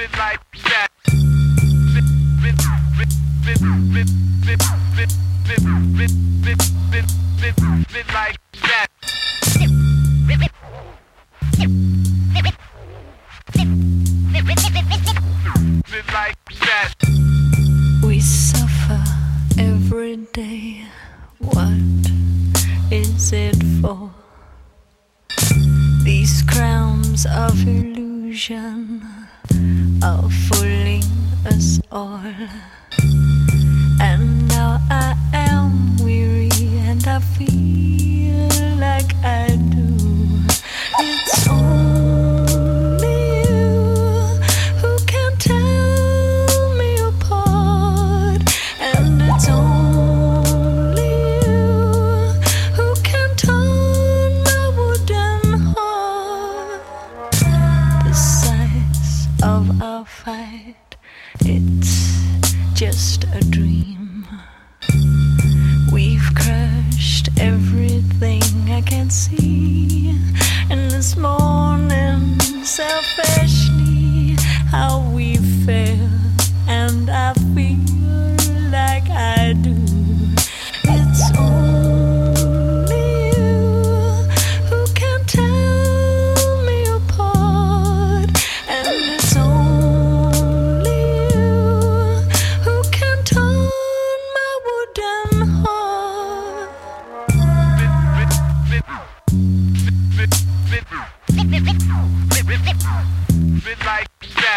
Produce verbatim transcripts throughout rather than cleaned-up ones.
We suffer every day. What is it for? These crowns of illusion are fooling us all. And now I am weary and I feel like I do. It's only you who can tell me apart. And it's only you who can turn my wooden heart. The size of our fight, it's just a dream. We've crushed everything I can see. And this morning, selfishly, how we fail. And I feel like I do. It's only you who can tell me apart. And it's only you who can turn my wooden heart. Like that.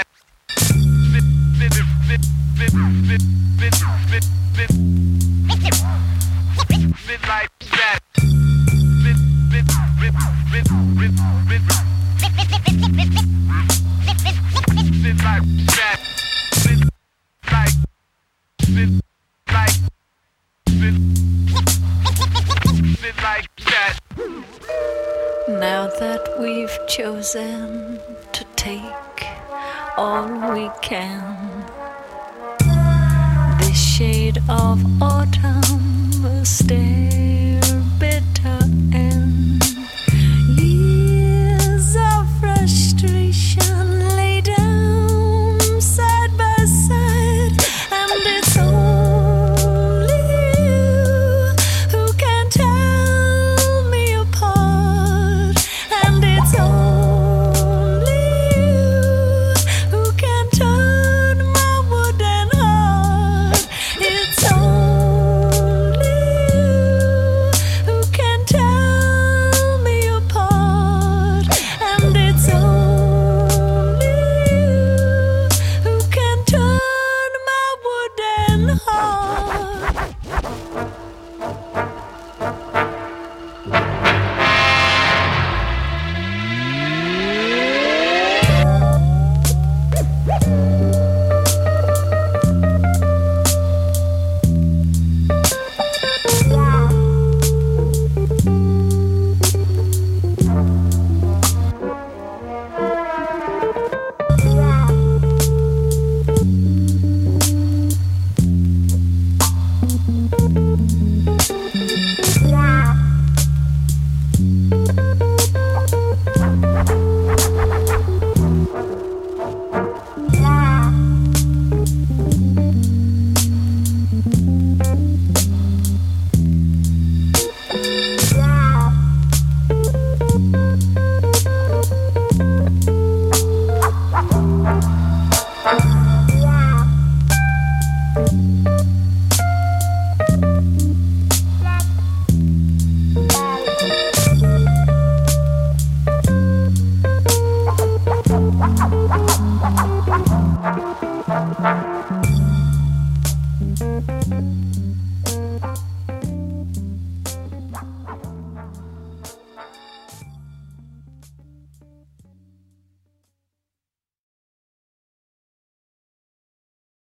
Like that. Now that we've chosen to take all we can, this shade of autumn will stay.